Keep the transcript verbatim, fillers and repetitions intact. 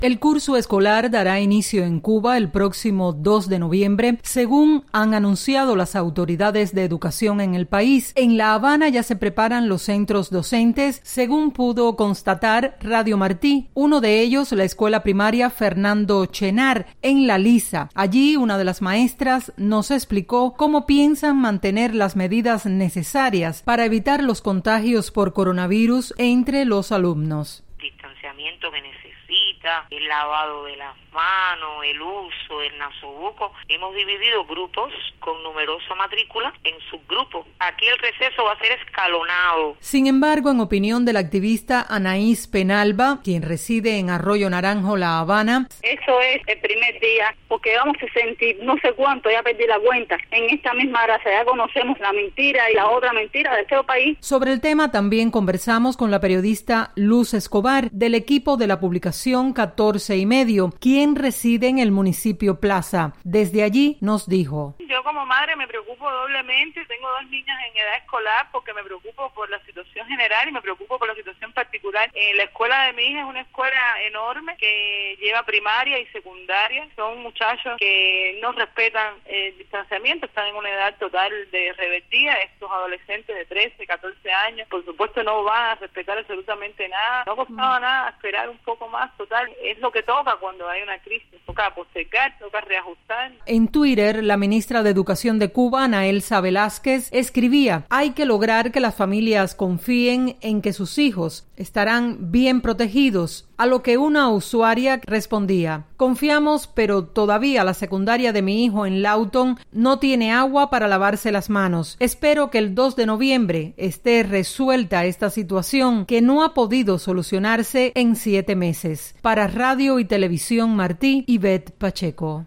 El curso escolar dará inicio en Cuba el próximo dos de noviembre, según han anunciado las autoridades de educación en el país. En La Habana ya se preparan los centros docentes, según pudo constatar Radio Martí, uno de ellos la escuela primaria Fernando Chenar, en La Lisa. Allí una de las maestras nos explicó cómo piensan mantener las medidas necesarias para evitar los contagios por coronavirus entre los alumnos. Distanciamiento que necesita, el lavado de las manos, el uso del nasobuco. Hemos dividido grupos con numerosa matrícula en subgrupos. Aquí el receso va a ser escalonado. Sin embargo, en opinión de la activista Anaís Penalba, quien reside en Arroyo Naranjo, La Habana, eso es el primer día, porque vamos a sentir no sé cuánto, ya perdí la cuenta, en esta misma raza, ya conocemos la mentira y la otra mentira de este país. Sobre el tema también conversamos con la periodista Luz Escobar, del equipo de la publicación catorce y medio, quien reside en el municipio Plaza. Desde allí nos dijo: yo como madre me preocupo doblemente, tengo dos niñas en edad escolar porque me preocupo por la situación general y me preocupo por la situación particular. En la escuela de mi hija es una escuela enorme que lleva primaria y secundaria, son muchachos que no respetan el distanciamiento, están en una edad total de rebeldía, estos adolescentes de trece, catorce años, por supuesto no van a respetar absolutamente nada, no costaba nada esperar un poco más, total, es lo que toca cuando hay una crisis, toca postergar, toca reajustar. En Twitter, la ministra de Educación de Cuba, Ana Elsa Velázquez, escribía: hay que lograr que las familias confíen en que sus hijos estarán bien protegidos, a lo que una usuaria respondía: confiamos, pero todavía la secundaria de mi hijo en Lawton no tiene agua para lavarse las manos. Espero que el dos de noviembre esté resuelta esta situación que no ha podido solucionarse en siete meses. Para Radio y Televisión Martí, Ivette Pacheco.